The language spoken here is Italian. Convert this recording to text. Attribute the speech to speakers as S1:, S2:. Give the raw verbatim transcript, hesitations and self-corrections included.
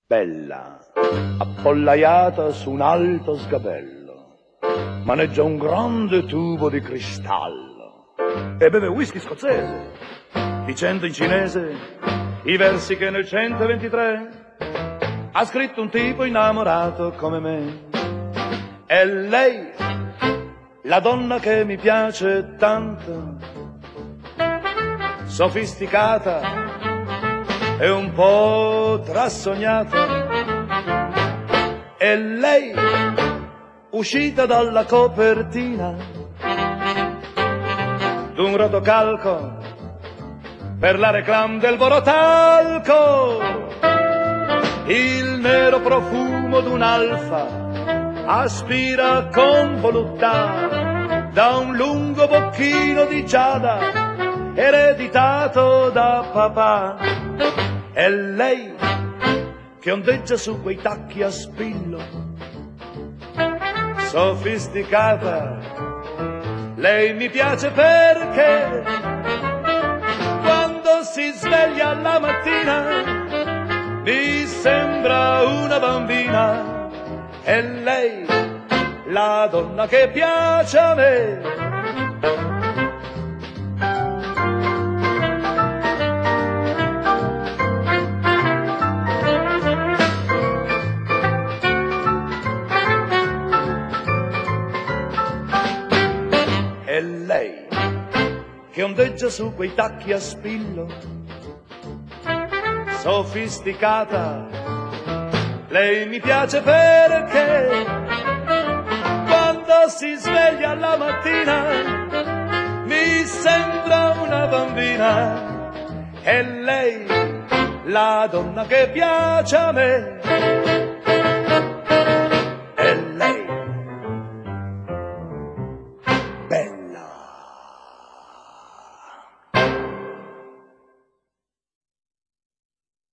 S1: bella, appollaiata su un alto sgabello, maneggia un grande tubo di cristallo e beve whisky scozzese, dicendo in cinese i versi che nel centoventitré ha scritto un tipo innamorato come me. E lei, la donna che mi piace tanto, sofisticata e un po' trassognata. E lei, uscita dalla copertina d'un rotocalco per la reclam del Borotalco, il nero profumo d'un'alfa aspira con voluttà da un lungo bocchino di giada ereditato da papà. E lei che ondeggia su quei tacchi a spillo, sofisticata, lei mi piace perché quando si sveglia la mattina mi sembra una bambina. E lei, la donna che piace a me. E lei, che ondeggia su quei tacchi a spillo, sofisticata, lei mi piace perché quando si sveglia la mattina mi sembra una bambina. E lei, la donna che piace a me.